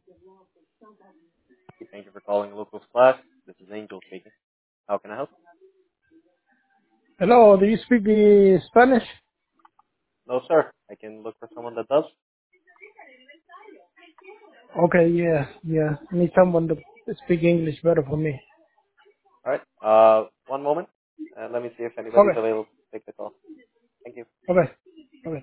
Thank you for calling Locals Class. This is Angel speaking. How can I help? Hello, do you speak Spanish? No, sir. I can look for someone that does. Okay, yeah. I need someone to speak English better for me. All right. One moment. Let me see if anybody's Okay, available to take the call. Thank you. okay, okay.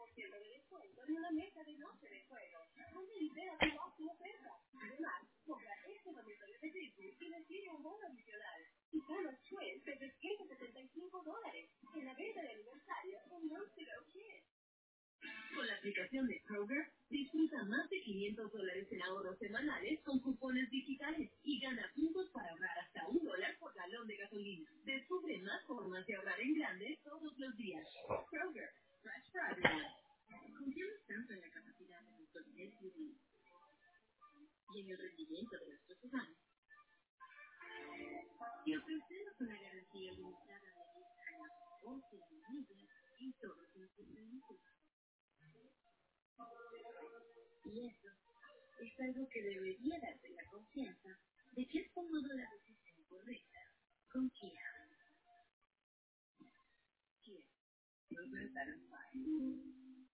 Con la aplicación de Kroger, disfruta más de $500 en ahorros semanales con cupones digitales y gana puntos para ahorrar hasta $1 por galón de gasolina. Descubre más formas de ahorrar en grande todos los días. Kroger, fresh for everyone. Confiamos tanto en la capacidad de nuestros SUV y en el rendimiento de nuestros humanos y ofrecemos una garantía limitada de 10 años, 11 millas y todos nuestros servicios. Y eso es algo que debería darte la confianza de que has tomado la decisión correcta con Kia. Kia, movement that inspires.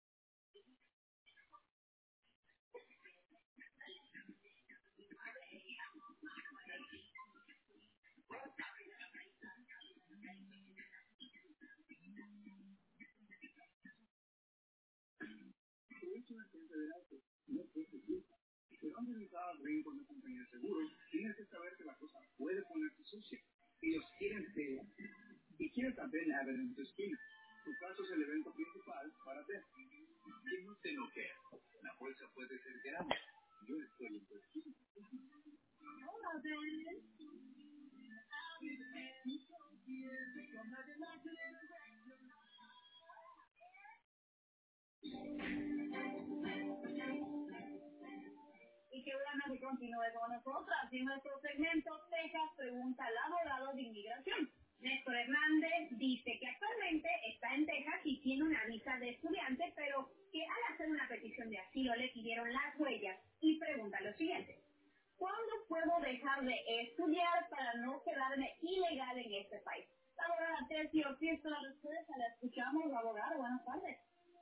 Y qué bueno que continúe con nosotras en nuestro segmento Texas Pregunta al Abogado de Inmigración. Néstor Hernández dice que actualmente está en Texas y tiene una visa de estudiante, pero que al hacer una petición de asilo le pidieron las huellas y pregunta lo siguiente. ¿Cuándo puedo dejar de estudiar para no quedarme ilegal en este país? La abogada Tessie Ortiz, la respuesta la escuchamos, abogado. Buenas tardes.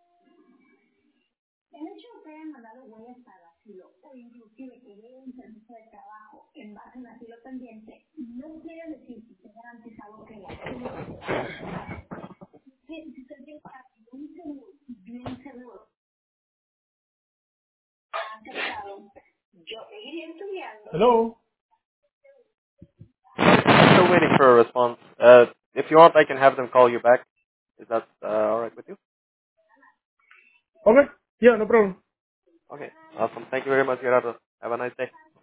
El hecho de que hayan mandado huellas para asilo o inclusive que den un permiso de trabajo en base a un asilo pendiente no quiere decir que esté garantizado que la si usted tiene bien seguro ha aceptado, yo seguiría estudiando. Hello. I'm still waiting for a response. If you want, I can have them call you back. Is that all right with you? Okay, yeah, no problem. Okay. Awesome. Thank you very much, Gerardo. Have a nice day.